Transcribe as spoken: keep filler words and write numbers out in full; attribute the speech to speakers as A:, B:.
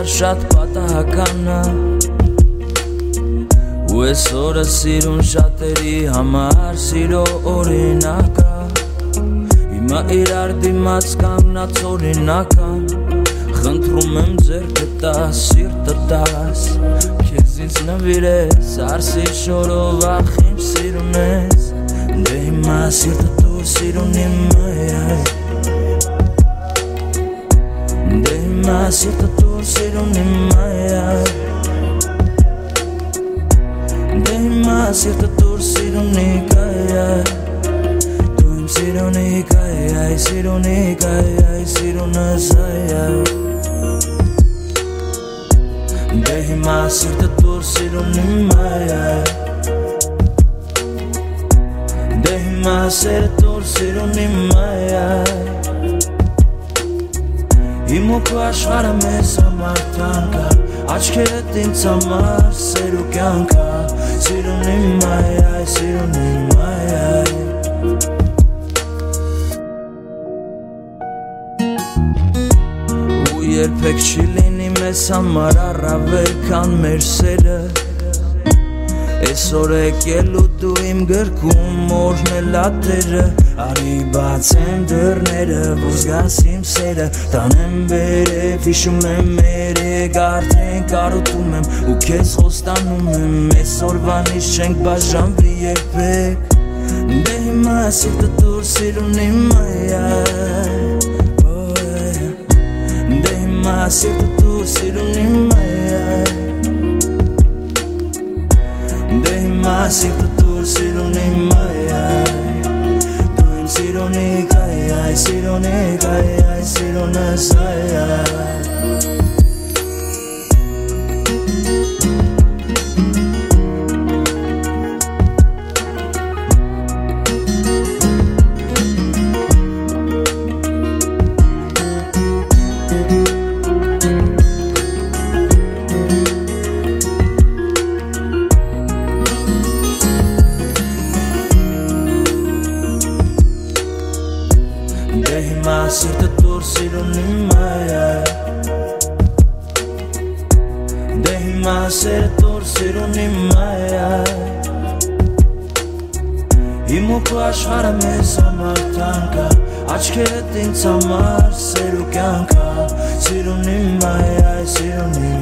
A: շատ պատահական ա ու ես օրը սիրուն շատերի համար սիրո օրինակ ա հիմա իրար դիմաց կանգնած օրինական խնդրում եմ ձեռքը տաս սիրտը տաս քեզ ինձ նվիրես արսի շորով ախ ինչ սիրուն ես դե հիմա սիրտը տուր սիրուն իմը դե հիմա սիրտը տուր սիրուն իմը Dema sirta tur sironika Tu im sironika ay sironika ay sironasaya Dema sirta tur sironimaya Dema sirta tur sironimaya Իմոք աշխարհը մեզ համար տանկա Աչքերդ ինձ համար սեր ու կյանքա Սիրուն իմ այ, սիրուն իմ այ Ու երբեք չի լինի մեզ համար առավել քան մեր սերը Այսօր եկել ու դու իմ գրքում օրն է լատերը Արի բացեմ դռները, որ զգաս իմ սերը Տանեմ վերև, հիշում եմ երեք արդեն կարոտում եմ Ու քեզ խոստանում եմ, այսօրվանից չենք բաժանվի երբեք Դե հիմա սիրտը տուր սիրուն իմ Դե հիմա սիրտը տուր սիրուն իմ Dე հիմա սիրտը տուր սիրուն իմ Դու իմ սիրոնիկա այ սիրոնիկա այ սիրոնս այ Dե հիմա սիրտը տուր սիրուն իմ Dե հիմա սիրտը տուր սիրուն իմ Իմոք աշխարհը մեզ համար տանկա Աչքերդ ինձ համար սեր ու կյանքա Սիրուն իմ այ, սիրուն իմ